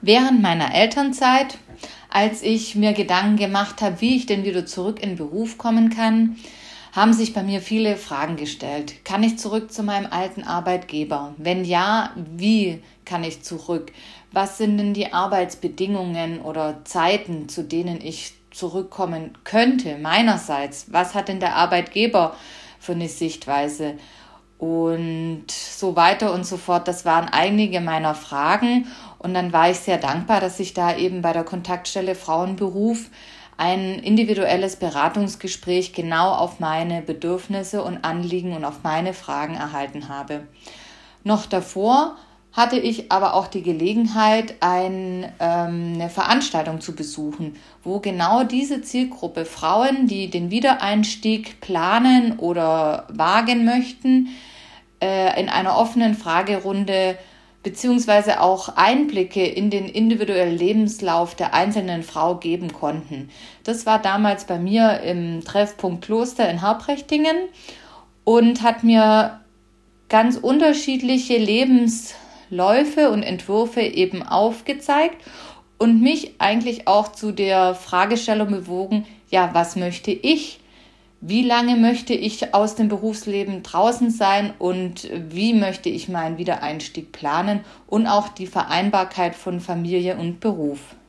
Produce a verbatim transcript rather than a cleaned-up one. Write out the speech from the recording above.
Während meiner Elternzeit, als ich mir Gedanken gemacht habe, wie ich denn wieder zurück in den Beruf kommen kann, haben sich bei mir viele Fragen gestellt. Kann ich zurück zu meinem alten Arbeitgeber? Wenn ja, wie kann ich zurück? Was sind denn die Arbeitsbedingungen oder Zeiten, zu denen ich zurückkommen könnte meinerseits? Was hat denn der Arbeitgeber für eine Sichtweise? Und so weiter und so fort. Das waren einige meiner Fragen. Und dann war ich sehr dankbar, dass ich da eben bei der Kontaktstelle Frauenberuf ein individuelles Beratungsgespräch genau auf meine Bedürfnisse und Anliegen und auf meine Fragen erhalten habe. Noch davor hatte ich aber auch die Gelegenheit, ein, ähm, eine Veranstaltung zu besuchen, wo genau diese Zielgruppe Frauen, die den Wiedereinstieg planen oder wagen möchten, äh, in einer offenen Fragerunde beziehungsweise auch Einblicke in den individuellen Lebenslauf der einzelnen Frau geben konnten. Das war damals bei mir im Treffpunkt Kloster in Harprechtingen und hat mir ganz unterschiedliche Lebensläufe und Entwürfe eben aufgezeigt und mich eigentlich auch zu der Fragestellung bewogen, ja, was möchte ich? Wie lange möchte ich aus dem Berufsleben draußen sein und wie möchte ich meinen Wiedereinstieg planen und auch die Vereinbarkeit von Familie und Beruf?